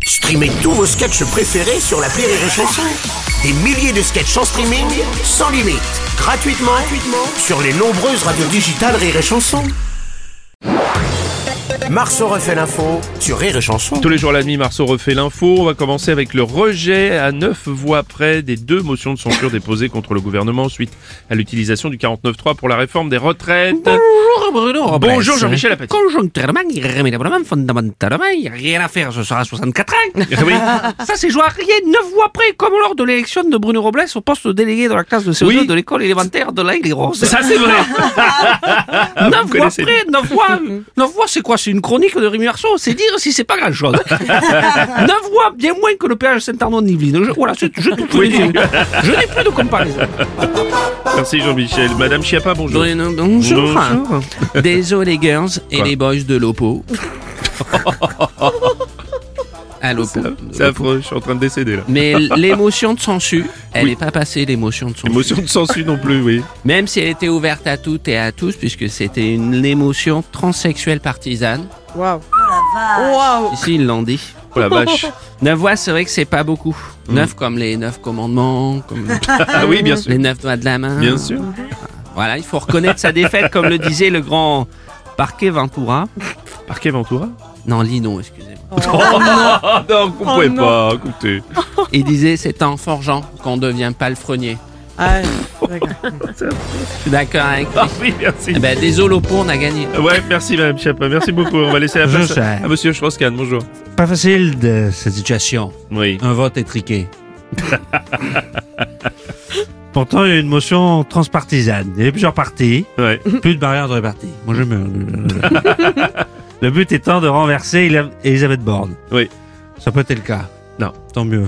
Streamez tous vos sketchs préférés sur l'appli Rire et Chanson. Des milliers de sketchs en streaming, sans limite, gratuitement sur les nombreuses radios digitales Rire et Chanson. Marceau refait l'info sur Rire et Chanson. Tous les jours à la nuit, Marceau refait l'info. On va commencer avec le rejet à 9 voix près des 2 motions de censure déposées contre le gouvernement suite à l'utilisation du 49.3 pour la réforme des retraites. Bonjour Bruno Robles. Bonjour Jean-Michel Apathy. Conjoncturellement, irrémédiablement, fondamentalement, il n'y a rien à faire, ce sera 64 ans. Oui. Ça c'est joué à rien, 9 voix près, comme lors de l'élection de Bruno Robles au poste de délégué de la classe de CO2 Oui. de l'école élémentaire de l'Aïle-et-Rose. Ça c'est vrai. 9 voix près, 9 voix c'est quoi? C'est une chronique de Rémi Marceau, c'est dire si c'est pas grand chose. 9 voix, bien moins que le péage Saint-Arnaud de Yvelines. Voilà, je n'ai plus de comparaison. Merci Jean-Michel. Madame Chiappa, bonjour. Bonjour. Désolé les girls et Quoi les boys de l'Oppo. À l'Oppo. C'est affreux, je suis en train de décéder là. Mais l'émotion de censure, elle n'est pas passée, l'émotion de censure. Émotion de censure non plus, oui. Même si elle était ouverte à toutes et à tous, puisque c'était une émotion transsexuelle partisane. Waouh. Ici, ils l'ont dit. Oh la vache. 9 voix, c'est vrai que c'est pas beaucoup. 9 comme les 9 commandements, comme Ah oui, bien sûr. les 9 doigts de la main. Bien sûr. Voilà, il faut reconnaître sa défaite, comme le disait le grand Parquet Ventura. Parquet Ventura. Non, Lino, excusez-moi. Oh non, vous pouvez pas, écoutez. Il disait, c'est en forgeant qu'on devient palefrenier. Ah, d'accord. Je suis d'accord avec lui. Ah oui, merci. Eh ben, désolé, Oppo, on a gagné. Ouais, merci Madame Chiappa, merci beaucoup. On va laisser la place à Monsieur Strauss-Kahn, bonjour. Pas facile de cette situation. Oui. Un vote étriqué. Pourtant, il y a une motion transpartisane. Il y a plusieurs partis, Ouais. plus de barrières dans les partis. Moi, je me... Le but étant de renverser Elisabeth Borne. Oui. Ça peut être le cas. Non. Tant mieux.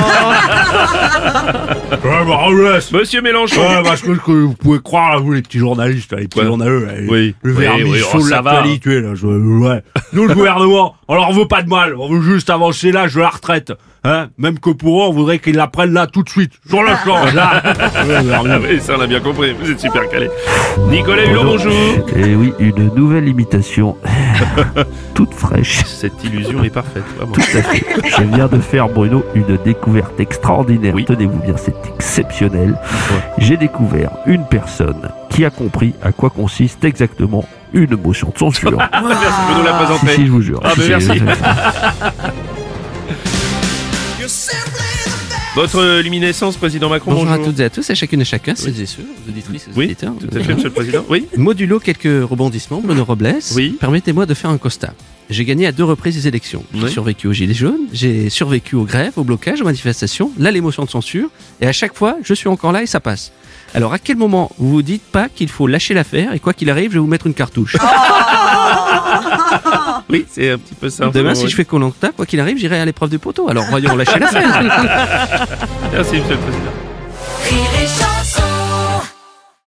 Monsieur Mélenchon. Ouais, parce que vous pouvez croire, là, vous, les petits journalistes, là, les petits Ouais. journaleux, là, Oui. le Oui, vernis oui, chaud oh, de ça va. l'actualité, là, ouais. Nous, le gouvernement, on leur veut pas de mal, on veut juste avancer l'âge de la retraite. Hein, même que pour eux, on voudrait qu'ils la prennent là tout de suite, sur le champ, là. Ah oui, ça on a bien compris, vous êtes super calé. Nicolas Hulot, bonjour. Et oui, une nouvelle imitation, toute fraîche. Cette illusion est parfaite, vraiment. Tout à fait. Je viens de faire, Bruno, une découverte extraordinaire. Oui. Tenez-vous bien, c'est exceptionnel. J'ai découvert une personne qui a compris à quoi consiste exactement une motion de censure. Merci de nous la présenter. Si, je vous jure. Ah, ben, merci. Votre luminescence, Président Macron, Bonjour bonjour. à toutes et à tous, à chacune et chacun, celles et ceux, aux auditrices et aux Oui, auditeurs. tout à fait, Monsieur le Président. Oui. Modulo quelques rebondissements, Bruno Robles. Oui. Permettez-moi de faire un constat. J'ai gagné à 2 reprises les élections. J'ai Oui. survécu aux gilets jaunes, j'ai survécu aux grèves, aux blocages, aux manifestations, là l'émotion de censure, et à chaque fois, je suis encore là et ça passe. Alors à quel moment vous vous dites pas qu'il faut lâcher l'affaire et quoi qu'il arrive, je vais vous mettre une cartouche. Oui, c'est un petit peu ça. Demain, si je fais Koh-Lanta, quoi qu'il arrive, j'irai à l'épreuve du poteau. Alors voyons, lâcher l'affaire. Merci, Monsieur le Président.